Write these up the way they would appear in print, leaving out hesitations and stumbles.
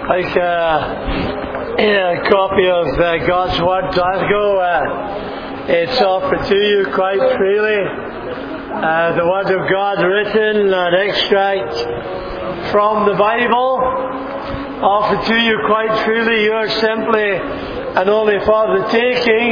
like a copy of God's Word Glasgow. It's offered to you quite freely. The Word of God written, an extract from the Bible, offered to you quite freely. Yours simply and only for the taking.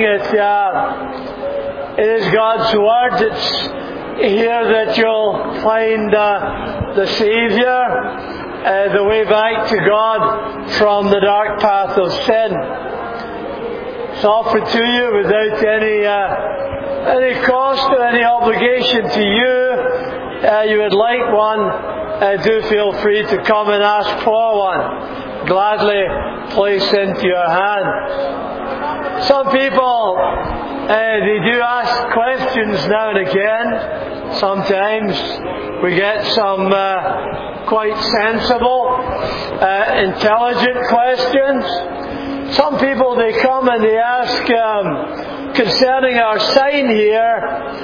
It is God's Word. It's here that you'll find the Saviour, the way back to God from the dark path of sin. It's offered to you without any cost or any obligation to you. You would like one, do feel free to come and ask for one. Gladly place into your hand. Some people, they do ask questions now and again. Sometimes we get some quite sensible, intelligent questions. Some people, they come and they ask concerning our sign here.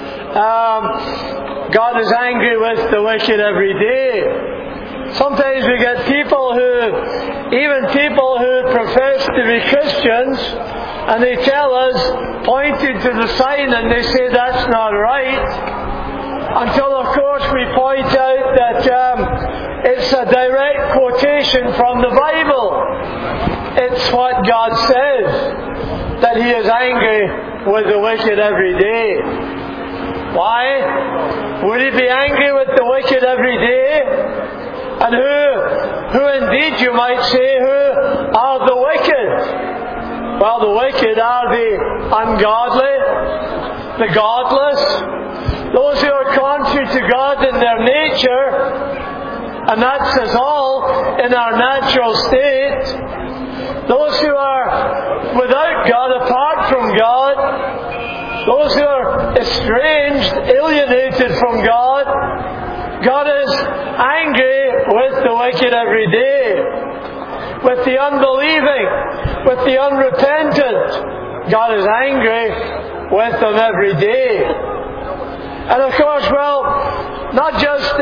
God is angry with the wicked every day. Sometimes we get people even people who profess to be Christians, and they tell us, pointing to the sign, and they say that's not right. Until, of course, we point out that it's a direct quotation from the Bible. It's what God says, that He is angry with the wicked every day. Why? Would He be angry with the wicked every day? And who indeed, you might say, who are the wicked? Well, the wicked are the ungodly, the godless, those who are contrary to God in their nature, and that's us all in our natural state. Those who are without God, apart from God, those who are estranged, alienated from God. God is angry with the wicked every day, with the unbelieving, with the unrepentant. God is angry with them every day. And of course, well, not just,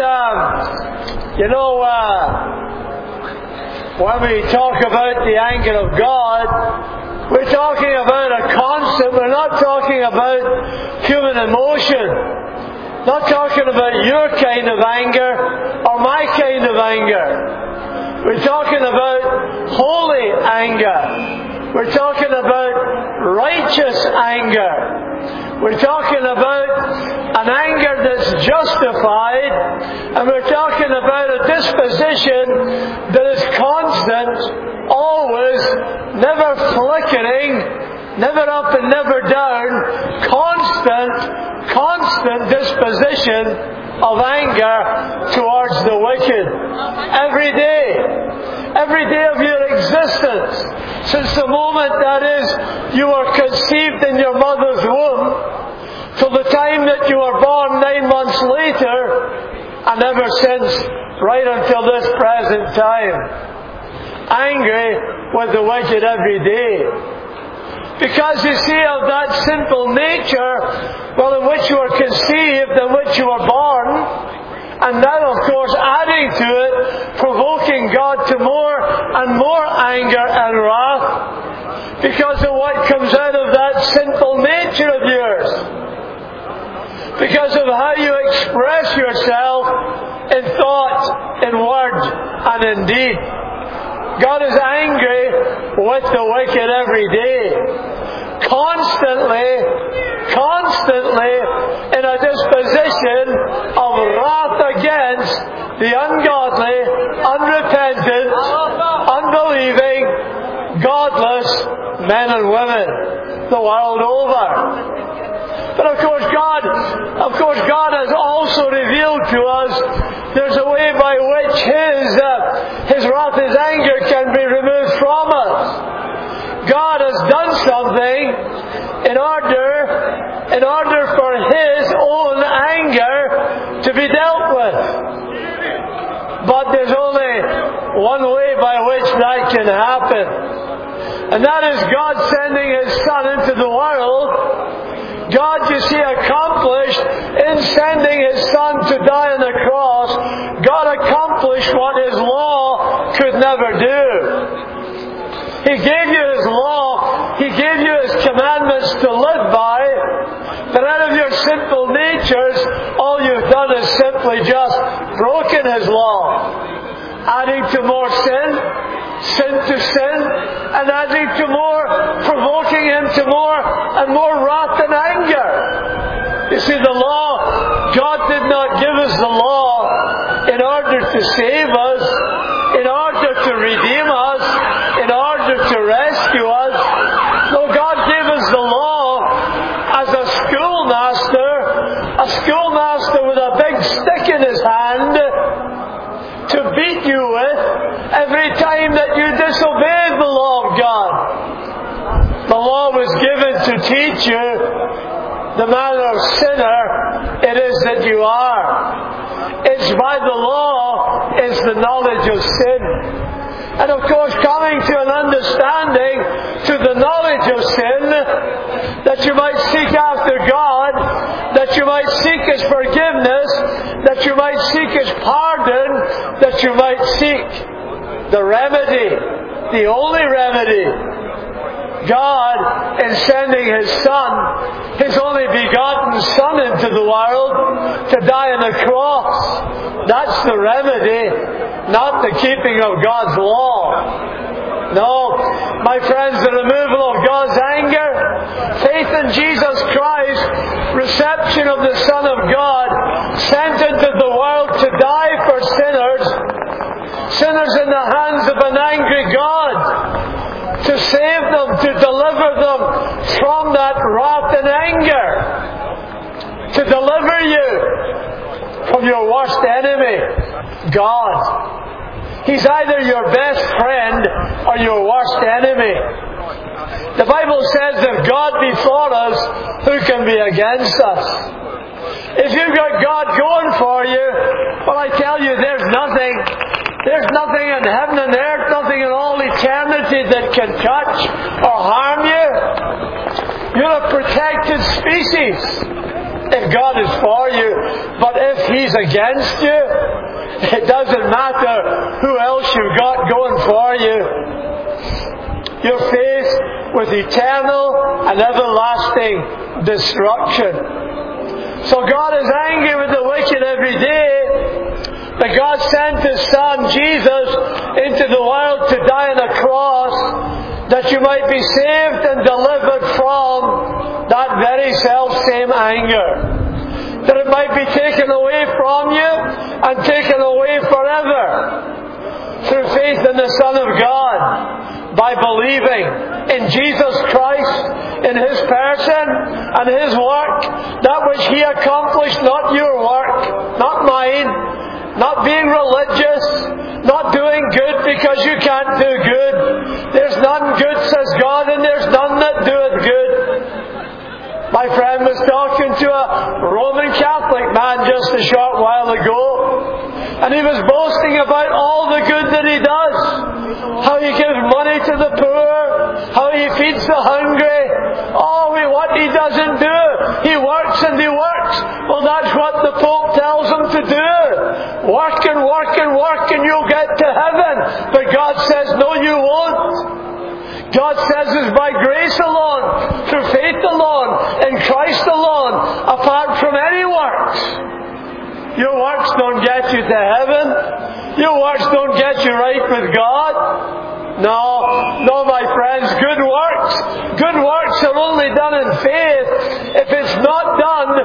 when we talk about the anger of God, we're talking about a constant. We're not talking about human emotion. Not talking about your kind of anger or my kind of anger. We're talking about holy anger. We're talking about righteous anger. We're talking about an anger that's justified, and we're talking about a disposition that is constant, always, never flickering, never up and never down, constant disposition of anger towards the wicked. Every day of your existence, since the moment, that is, you were conceived in your mother's womb, till the time that you were born 9 months later, and ever since, right until this present time. Angry with the wicked every day. Because you see, of that sinful nature, well, in which you were conceived, in which you were born, and now, of course, adding to it, provoking God to more and more anger and wrath, because of what comes out of that sinful nature of yours. Because of how you express yourself in thought, in word, and in deed. God is angry with the wicked every day. Constantly in a disposition of wrath against the ungodly, unrepentant, unbelieving, godless men and women the world over. But of course God has also revealed to us there's a way by which His wrath, His anger can be removed from us. God has done something in order for His own anger to be dealt with. But there's only one way by which that can happen. And that is God sending His Son into the world. God, you see, accomplished in sending His Son to die on the cross. God accomplished what His law could never do. He gave you His law. He gave you His commandments to live by. But out of your sinful natures, all you've done is simply just broken His law. Adding to more sin to sin, and adding to more, provoking Him to more and more wrath and anger. You see, the law, God did not give us the law in order to save us, in order to redeem us, in order to rescue us. No, God gave us the law as a schoolmaster with a big stick in his hand to beat you with every time that you disobeyed the law of God. The law was given to teach you the manner of sinner it is that you are. It's by the law is the knowledge of sin. And of course, coming to an understanding, to the knowledge of sin, that you might seek after God, that you might seek His forgiveness, that you might seek His pardon, that you might seek the remedy, the only remedy. God, in sending His Son, His only begotten Son into the world to die on the cross. That's the remedy, not the keeping of God's law. No, my friends, the removal of God's anger, faith in Jesus Christ, reception of the Son of God, sent into the world to die for sinners in the hands of an angry God, to save them, to deliver them from that wrath and anger, to deliver you from your worst enemy, God. He's either your best friend or your worst enemy. The Bible says, if God be for us, who can be against us? If you've got God going for you, well, I tell you, there's nothing in heaven and earth, nothing in all eternity that can touch or harm you. You're a protected species if God is for you. But if He's against you, it doesn't matter who else you've got going for you. You're faced with eternal and everlasting destruction. So God is angry with the wicked every day. But God sent His Son, Jesus, into the world to die on a cross that you might be saved and delivered from that very self-same anger. That it might be taken away from you and taken away forever through faith in the Son of God, by believing in Jesus Christ, in His person and His work, that which He accomplished, not your work, not mine. Not being religious, not doing good because you can't do good. There's none good, says God, and there's none that doeth good. My friend was talking to a Roman Catholic man just a short while ago, and he was boasting about all the good that he does. How he gives money to the poor, how he feeds the hungry. Oh, what he doesn't do. He works and he works. Well, that's what the Pope tells him to do. Work and work and work and you'll get to heaven. But God says, no, you won't. God says it's by grace alone, through faith alone, in Christ alone, apart from any works. Your works don't get you to heaven. Your works don't get you right with God. No, my friends, good works are only done in faith. If it's not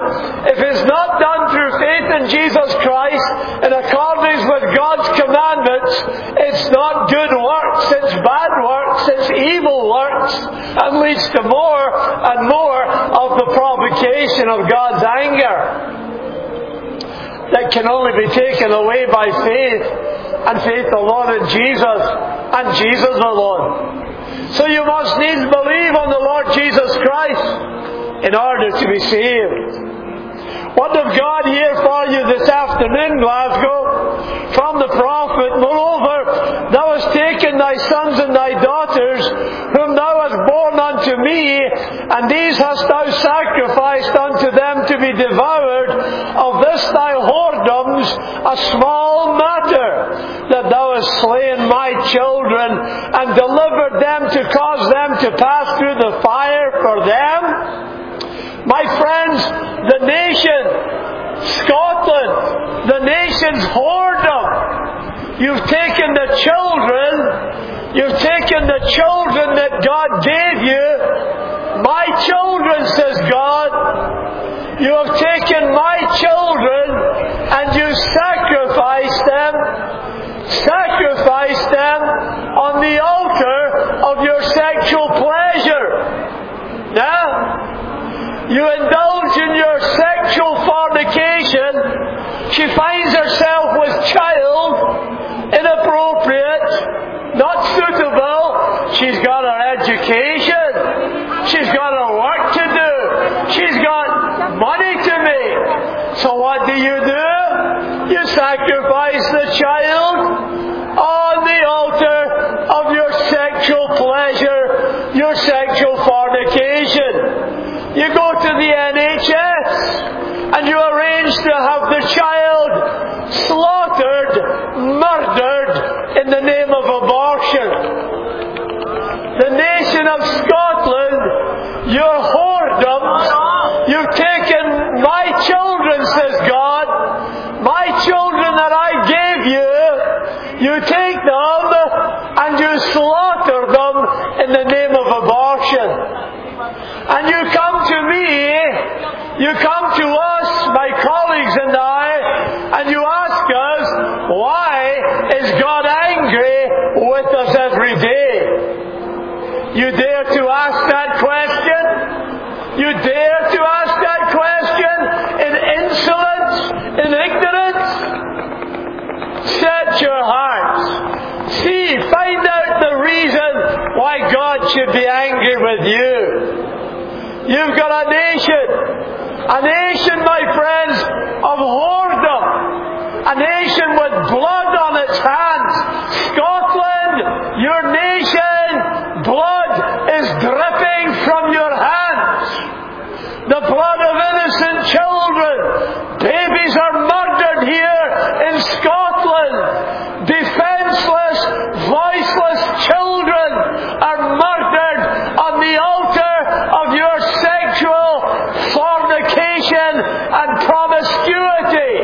done through faith in Jesus Christ, in accordance with God's commandments, it's not good works, it's bad works, it's evil works, and leads to more and more of the provocation of God's anger that can only be taken away by faith, and faith alone in Jesus, and Jesus alone. So you must needs believe on the Lord Jesus Christ in order to be saved. What does God hear for you this afternoon, Glasgow? From the prophet, moreover, thou hast taken thy sons and thy daughters, whom thou hast borne unto me, and these hast thou sacrificed unto them to be devoured. Of this thy whoredoms a small matter. that thou hast slain my children and delivered them to cause them to pass through the fire for them? My friends, the nation, Scotland, the nation's whoredom. You've taken the children that God gave you. My children, says God. You have taken my children and you sacrificed them on the altar of your sexual pleasure. Now, you indulge in your sexual fornication. She finds herself with child, inappropriate, not suitable. She's got her education. She's got her work to do. She's got money to make. So what do? You sacrifice the child on the altar of your sexual pleasure, your sexual fornication. You go to the NHS and you arrange to have the child slaughtered, murdered in the name of abortion. The nation of Scotland, your whoredoms, you've taken my children, says God, my children that I gave you, you take them and you slaughter them in the name of abortion. And you come to me, you come to us, my colleagues and I, and you ask us, why is God angry with us every day? You dare to ask that question? You dare to ask that question in insolence, in ignorance? Set your hearts. See, find out the reason why God should be angry with you. You've got a nation, my friends, of whoredom, a nation with blood on its hands. Scotland, your nation, blood is dripping from your hands. The blood of innocent children. Babies are murdered here in Scotland. Defenseless, voiceless children are murdered on the altar of your sexual fornication and promiscuity.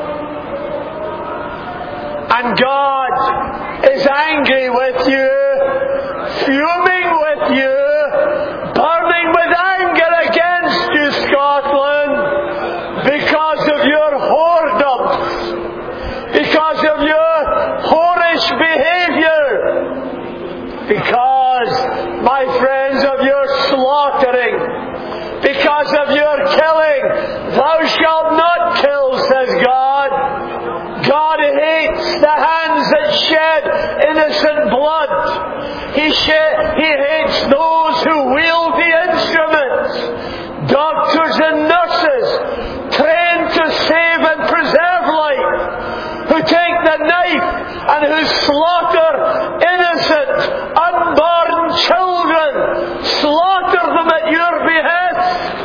And God is angry with you, fuming with you, burning with anger against you, Scotland, because of your whoredoms, because of your whorish behaviour, because, my friends, of your slaughtering, because of your killing. Thou shalt not kill, says God. God hates the hands that shed innocent blood. He hates those who wield the instruments. Doctors and nurses, trained to save and preserve life, who take the knife and who slaughter innocent, unborn children, slaughter them at your behest.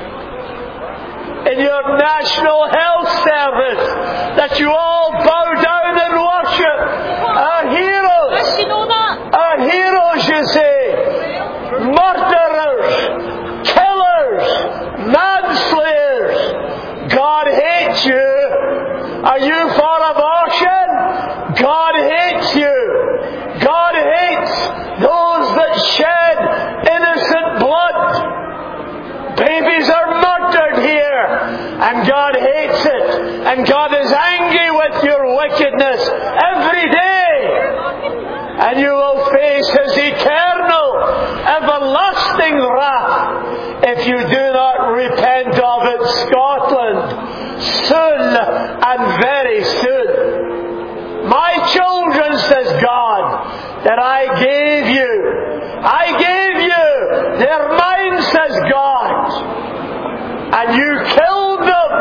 In your National Health Service, that you all bow down and worship. Our heroes. Our heroes, you say. Murderers. Killers. Manslayers. God hates you. Are you for abortion? God hates you. God hates those that shed innocent blood. Babies are murdered here, and God hates it, and God is angry with your wickedness every day, and you will face His eternal, everlasting wrath if you do not repent of it, Scotland, soon and very soon. My children, says God, that I gave you, they're mine, says God. And you killed them.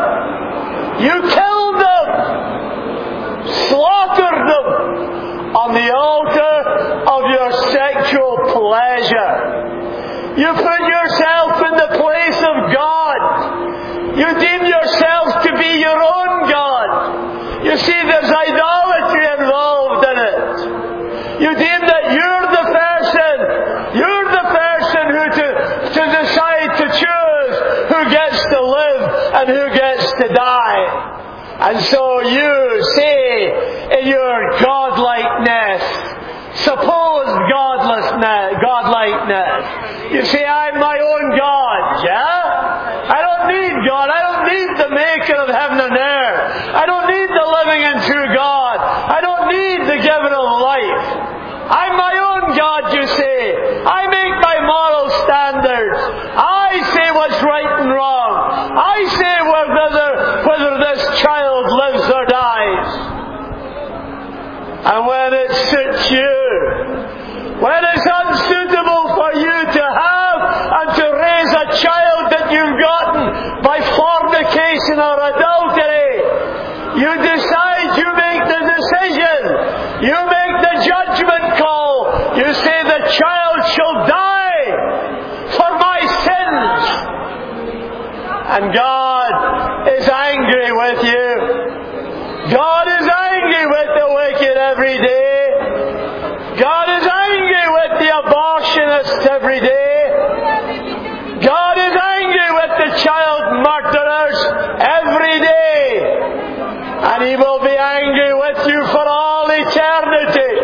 Slaughtered them on the altar of your sexual pleasure. You put yourself in the place of God. You deem yourself to be your own God. You see, there's idolatry involved deem that you're the person who to decide to choose who gets to live and who gets to die. And so you say in your godlikeness, supposed godlikeness, you say, I'm my own God, yeah? I don't need God. I don't need the maker of heaven and earth. I don't need the living and true God. I don't need the giver of life. I'm my own God, you say. I make my moral standards. I say what's right and wrong. I say whether this child lives or dies. And when it suits you, when it's unsuitable for you to have and to raise a child that you've gotten by fornication or adultery, you decide, you make the decision, you make the judgment call. You say the child shall die for my sins. And God is angry with you. God is angry with the wicked every day. God is angry with the abortionists every day. God is angry with the child murderers every day. And He will be angry with you for all eternity.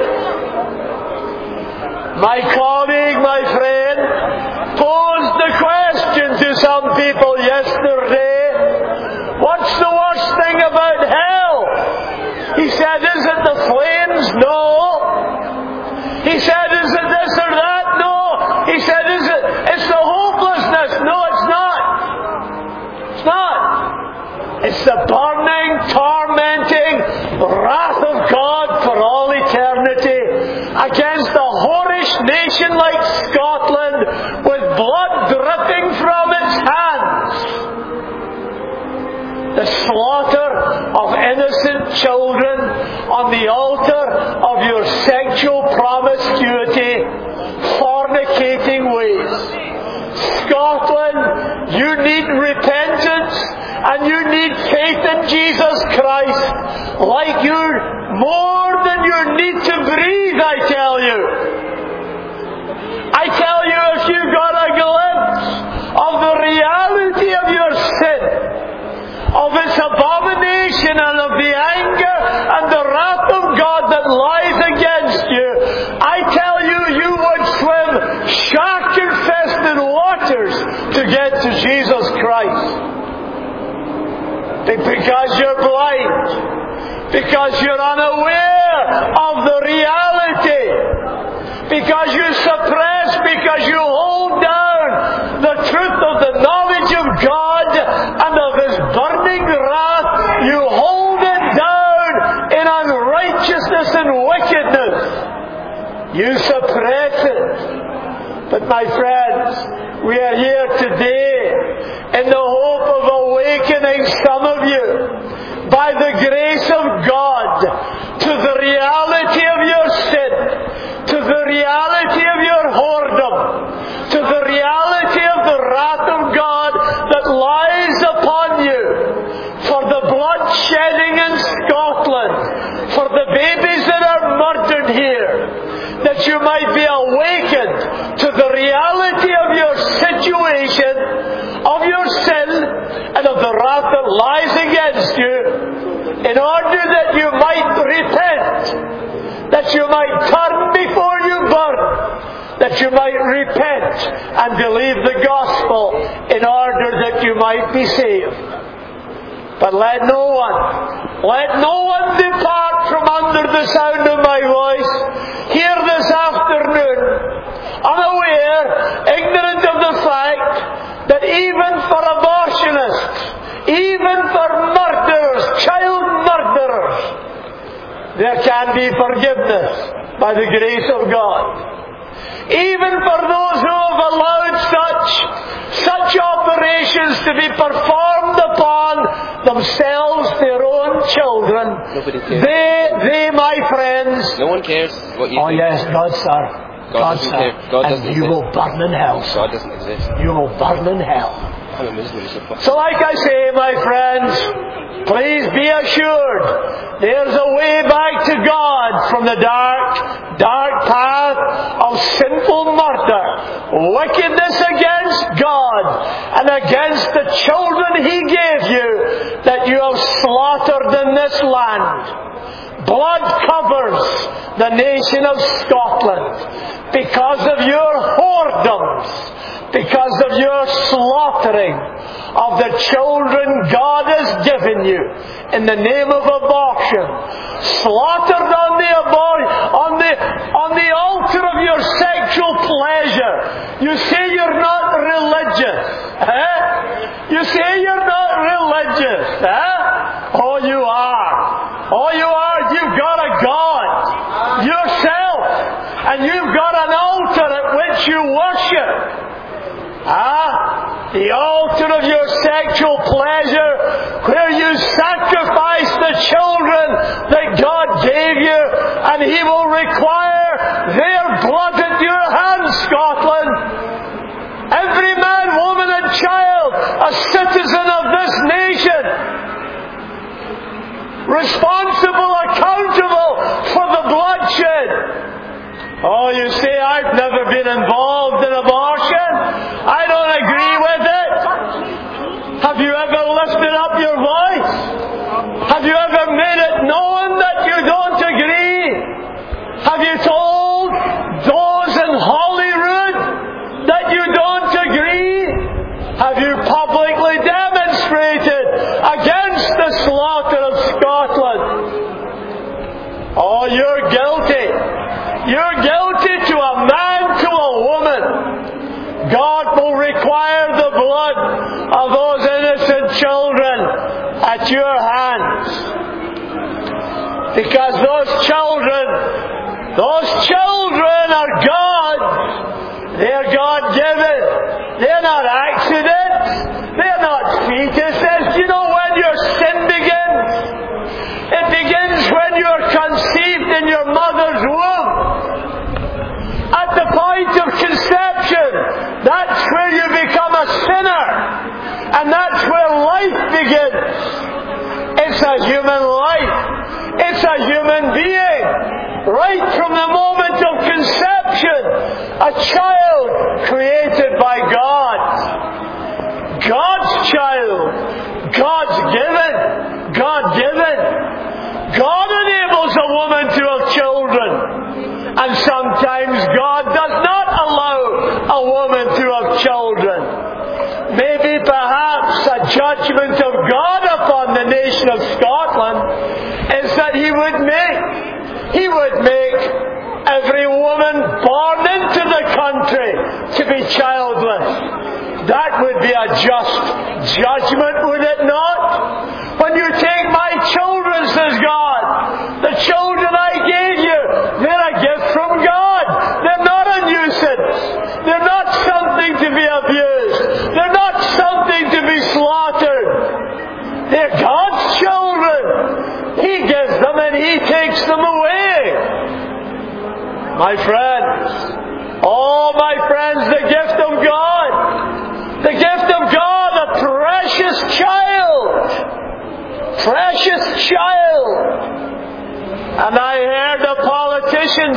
My colleague, my friend, posed the question to some people yesterday, what's the worst thing about hell? He said, is it the flames? No. He said, is it this or that? No. He said, it's the hopelessness? No, it's not. It's not. It's the burning, tormenting wrath of God for all eternity against a whorish nation like Scotland with blood dripping from its hands. The slaughter of innocent children on the altar of your sexual promiscuity, fornicating ways. Scotland, you need repentance and you need faith in Jesus Christ like you more than you need to breathe, I tell you. I tell you, if you got a glimpse of the reality of your sin, of its abomination and of the anger and the wrath of God that lies against you, I tell you, you would swim shark-infested waters to get to Jesus Christ. Because you're blind. Because you're unaware of the reality. Because you suppress, because you hold down the truth of the knowledge of God and of His burning wrath. You hold it down in unrighteousness and wickedness. You suppress it. But my friends, we are here today in the hope of awakening some of you by the grace of God to the reality of your sin, to the reality of your whoredom, to the reality of the wrath of God that lies upon you, for the blood shedding in Scotland, for the babies that are murdered here, that you might be awakened to the reality of your situation, of your sin, and of the wrath that lies against you, in order that you might repent, that you might turn before you burn, that you might repent and believe the gospel in order that you might be saved. But let no one depart from under the sound of my voice here this afternoon, unaware, ignorant of the fact that even for abortionists, even for murderers, child murderers, there can be forgiveness by the grace of God. Even for those who have allowed such operations to be performed upon themselves, their own children, they, my friends... No one cares what you think. Oh yes, God, sir. God, sir. God doesn't and you exist. will burn in hell, sir. God doesn't exist. You will burn in hell. So like I say, my friends, please be assured there's a way back to God from the dark path of sinful murder, wickedness against God and against the children He gave you that you have slaughtered in this land. Blood covers the nation of Scotland because of your whoredoms, because of your slaughtering of the children God has given you in the name of abortion, slaughtered on the altar of your sexual pleasure. You say you're not religious, You say you're not religious, Oh, you are. Oh, you are. You've got a God yourself, and you've got an altar at which you worship. The altar of your sexual pleasure, where you sacrifice the children that God gave you, and He will require their blood at your hands, Scotland. Every man, woman and child, a citizen of this nation, responsible, accountable for the bloodshed. Oh, you say, I've never been involved in abortion. I don't agree with it. Have you ever lifted up your voice? Have you ever made it known that you don't agree? Have you told those in Holyrood that you don't agree? Have you publicly demonstrated against the slaughter of Scotland? Oh, you're guilty. You're guilty to a man, to a woman. God will require the blood of those innocent children at your hands. Because those children are God's. They're God-given. They're not accidents. They're not fetuses. You know when your sin begins? It begins when you're conceived in your mother's womb. At the point of conception, that's where you become a sinner. And that's where life begins. It's a human life. It's a human being. Right from the moment of conception, a child created by God. God's child. God's given. God-given. God enables a woman to have children. And sometimes God does not allow a woman to have children. Maybe perhaps a judgment of God upon the nation of Scotland is that He would make every woman born into the country to be childless. That would be a just judgment, would it not? When you take my children, says God, the children I gave you, they're a gift from God. They're not a nuisance. They're not something to be abused. They're not something to be slaughtered. They're God's children. He gives them and He takes them away. My friends, oh my friends, the gift of God, the gift of God, a precious child, precious child. And I heard a politician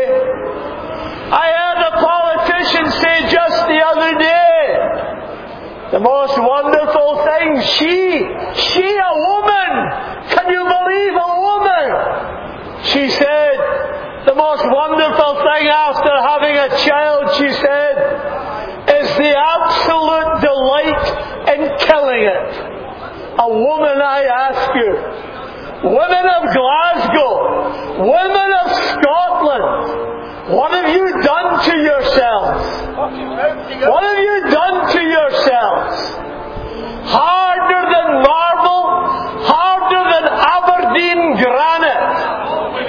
say just the other day, the most wonderful thing, she a woman, can you believe a woman? She said, the most wonderful thing after having a child, she said, is the absolute delight in killing it. A woman, I ask you, women of Glasgow, women of Scotland, what have you done to yourselves? What have you done to yourselves? Harder than marble, harder than Aberdeen granite.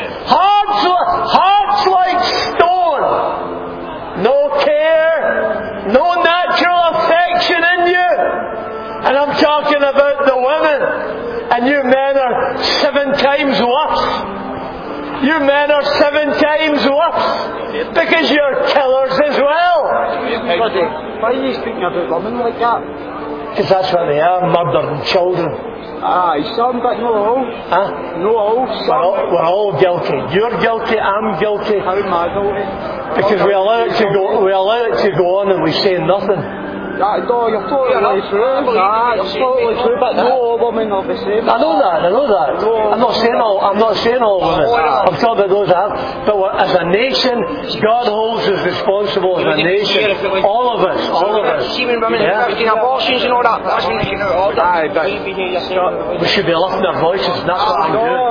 Hearts like stone. No care, no natural affection in you. And I'm talking about the women. And you men are 7 times worse. You men are 7 times worse. Because you're killers as well. Why are you speaking about women like that? Because that's what they are, murdering children. Aye, some, but no all. Huh? No all, some. We're all guilty. You're guilty, I'm guilty. How am I guilty? Because we allow it to go on and we say nothing. You're totally true. It's totally true, but no all women are the same. I know that. I'm not saying all women. I'm talking about those that have. But as a nation, God holds us responsible as a nation. All of us. Even women getting abortions and all that. That's when they should know all that. We should be lifting our voices, and that's what I'm doing.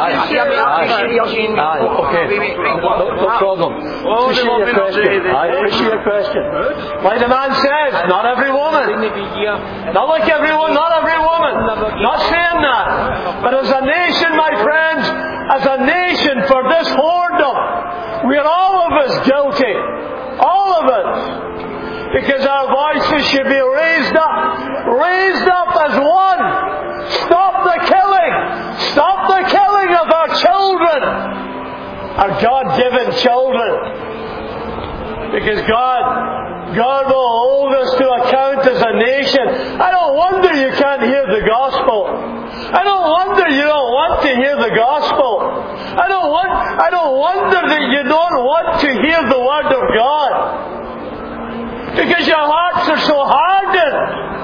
Aye. Okay. No problem. Appreciate your question. Like the man says, not every woman. Not like everyone, not every woman. Not saying that. But as a nation, my friends, as a nation for this whoredom, we are all of us guilty. All of us. Because our voices should be raised up as one. Stop the killing. Stop the killing of our children. Our God-given children. Because God will hold us to account as a nation. I don't wonder you can't hear the gospel. I don't wonder you don't want to hear the gospel. I don't wonder that you don't want to hear the word of God. Because your hearts are so hardened.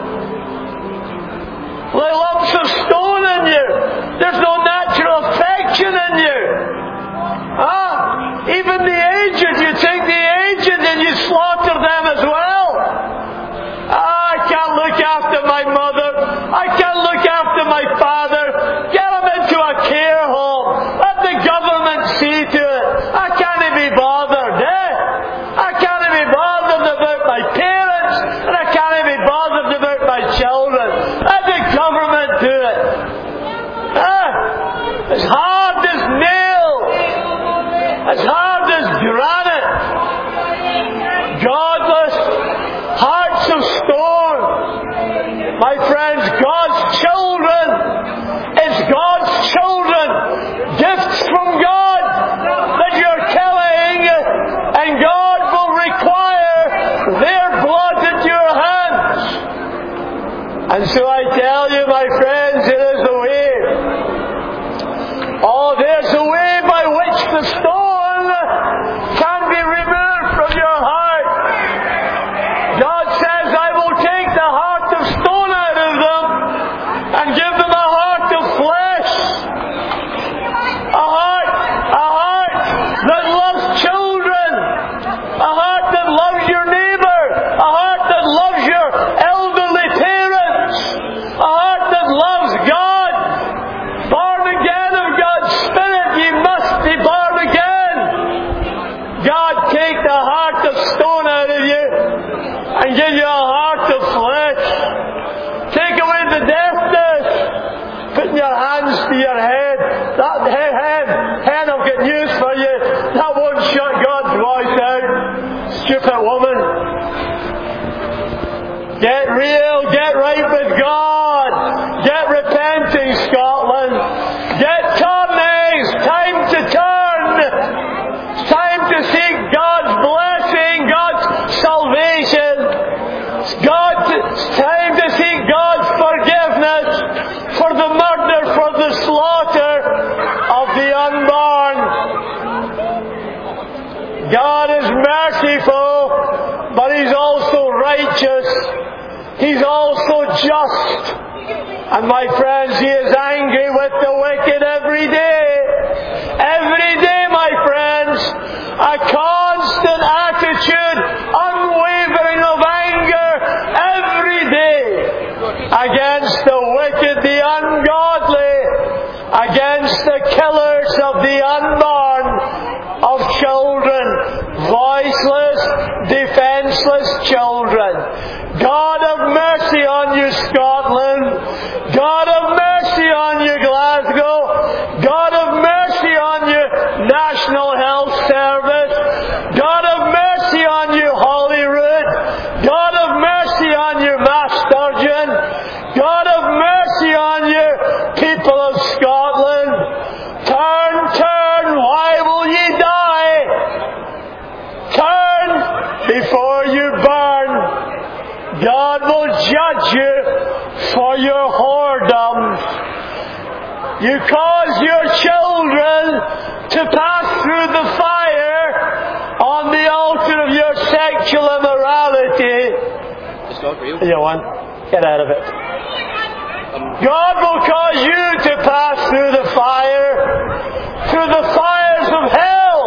Like lumps of stone in you. There's no natural affection in you. Even the aged, you take the aged and you slaughter them as well. I can't look after my mother. I can't look after my father. Get them into a care home. Let the government see to it. I can't be bothered. I can't be bothered about my parents, and I can't be bothered about my children. Let the government do it. As hard as nails, as hard as granite, godless hearts of stone. My friends, God's children, it's God's children, gifts from God that you're killing, and God will require their blood at your hands. And so I tell you, my friends, it is a way. Oh, there's a way by which the stone can be removed from your heart. God says, I will take the heart of stone out of them and give them a heart of flesh. A heart that loves children. A heart that loves your neighbour. A heart that loves your elderly parents. A heart that loves God. Born again of God's Spirit, ye must be born again. God take the heart of stone out of you and give you a heart of flesh. Take away the deafness. Putting your hands to your head. That head, I've got news for you. That won't shut God's voice out. Stupid woman. Get real. Get right with God. Get repenting, Scotland. Get turning. It's time to turn. It's time to seek God's blessing, God's salvation. It's time to seek God's forgiveness for the murder, for the slaughter of the unborn. God is merciful, but He's also righteous. He's also just. And my friends, He is angry with the wicked every day. Every day, my friends, a constant attitude, unwavering of anger, every day, against the wicked, the ungodly, against the killers of the unborn, of children, voiceless, defenseless children. God have mercy on you, Scotland. God have mercy on you, Glasgow. God have mercy on you, National Health Service. God have mercy on you, Holyrood. God have mercy on you, Masturgeon. God have mercy on you, people of Scotland. Turn, why will ye die? Turn before you burn. God will judge you for your whoredoms. You cause your children to pass through the fire on the altar of your sexual immorality. You want? Get out of it. God will cause you to pass through the fires of hell.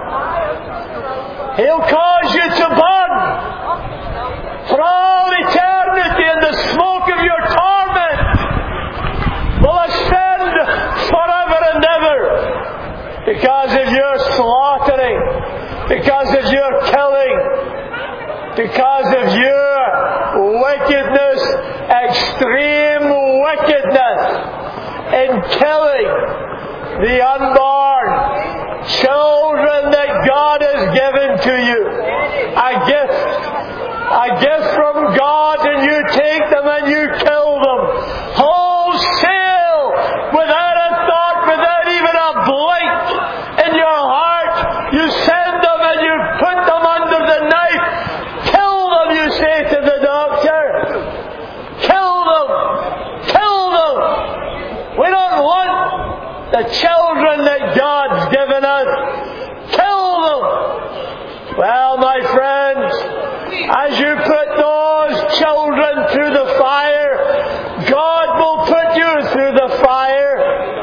He'll cause you to burn for all eternity, and the smoke of your torment will ascend forever and ever because of your slaughtering, because of your killing, because of your wickedness, extreme wickedness in killing the unborn children that God has given to you. A gift from God, and you take them and you kill them wholesale, without a thought, without even a blink in your heart. You send them and you put them under the knife. Kill them, you say to the doctor. Kill them. Kill them. We don't want the children that God's given us. Kill them. Well, my friends, as you put those children through the fire, God will put you through the fires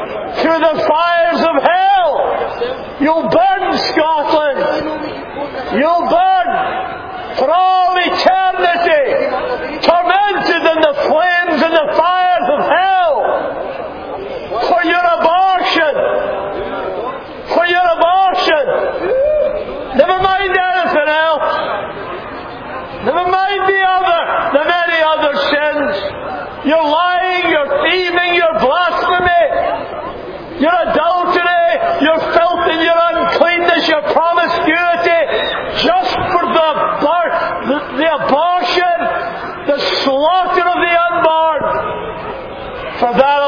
of hell. You'll burn, Scotland. You'll burn for all eternity, tormented in the flames and the fires of hell for your abortion. For your abortion. Never mind anything else. Never mind the many other sins. Your lying, your thieving, your blasphemy, your adultery, your filth and your uncleanness, your promiscuity, just for the abortion, the slaughter of the unborn. For that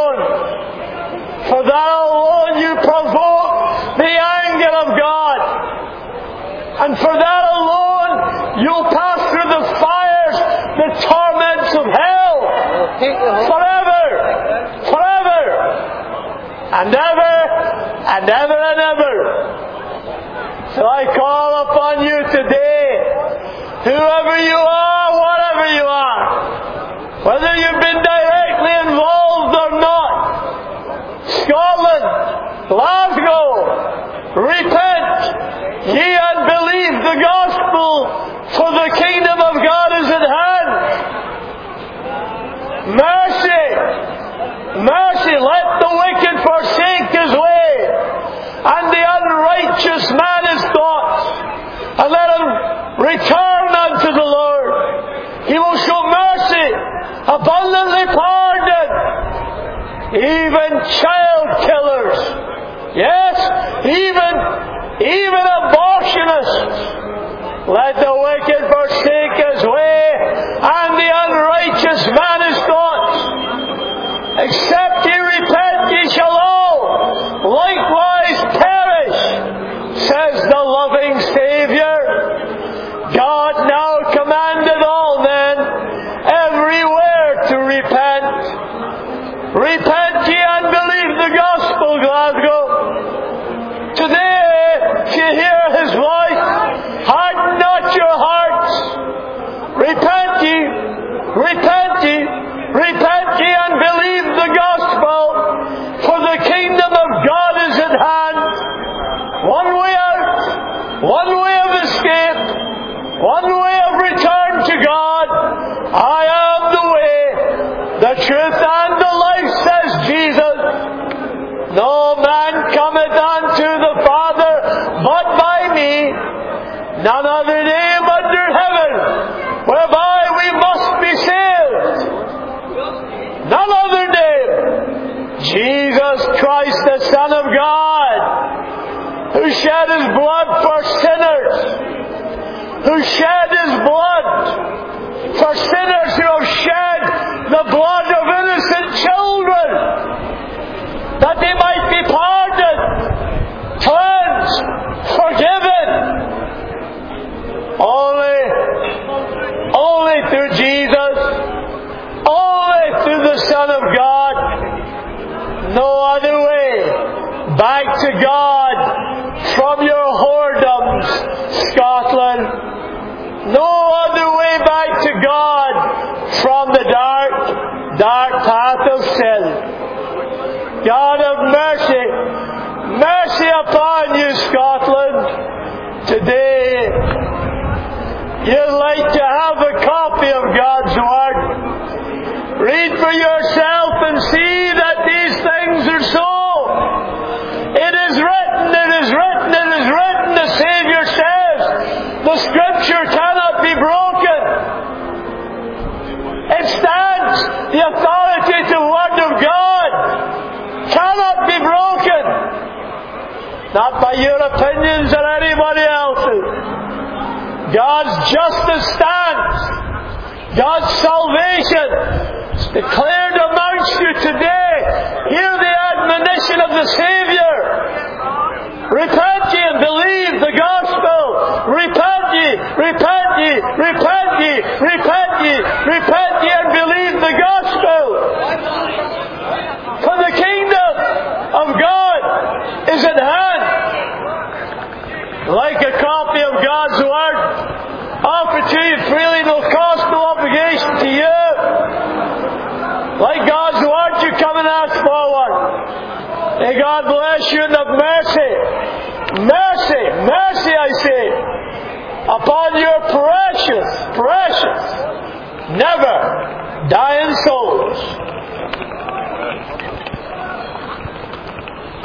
alone you provoke the anger of God. And for that alone you'll pass through the fires, the torments of hell, forever, and ever, and ever, and ever. So I call upon you today, whoever you are, whatever you are, whether you've been directly involved or not, Scotland, Glasgow, repent, ye and believe the gospel, for the kingdom of God is at hand. Mercy, let the wicked forsake his way, and the unrighteous man his thoughts, and let him return unto the Lord. He will show mercy, abundantly pardon, even child killers. Yes, even abortionists. Let the wicked forsake his way, and the unrighteous man his thoughts. Except ye repent, ye shall all likewise perish, says the loving Saviour. God now commanded all men everywhere to repent. Repent ye and believe the gospel, Glasgow. Today, if you hear his voice, harden not your hearts. Repent ye and believe the gospel, for the kingdom of God is at hand. One way out, one way of escape, one way of return to God. I am the way, the truth, and the life, says Jesus. No man cometh unto the Father but by me. None other name under heaven whereby we must be saved. None other name. Jesus Christ, the Son of God, who shed his blood for sinners, who shed his blood for sinners, who have shed the blood of innocent children, that they might be pardoned, cleansed, forgiven. Only through Jesus dark path of sin. God of mercy, mercy upon you, Scotland. Today, you'd like to have a copy of God's Word. Read for yourself and see that these things are so. It is written, it is written, it is written, the Saviour says. The Scripture cannot be broken. It stands. The authoritative Word of God cannot be broken. Not by your opinions or anybody else's. God's justice stands. God's salvation is declared amongst you today. Hear the admonition of the Saviour. Repent ye and believe the gospel. Repent ye, repent ye, repent ye, repent ye, repent ye and believe the gospel. For the kingdom of God is at hand. Like a copy of God's Word, offered to you freely, no cost, no obligation to you. Like God's Word, you come and ask for one. May God bless you and have mercy. Mercy, mercy, I say, upon your precious, precious, never dying souls.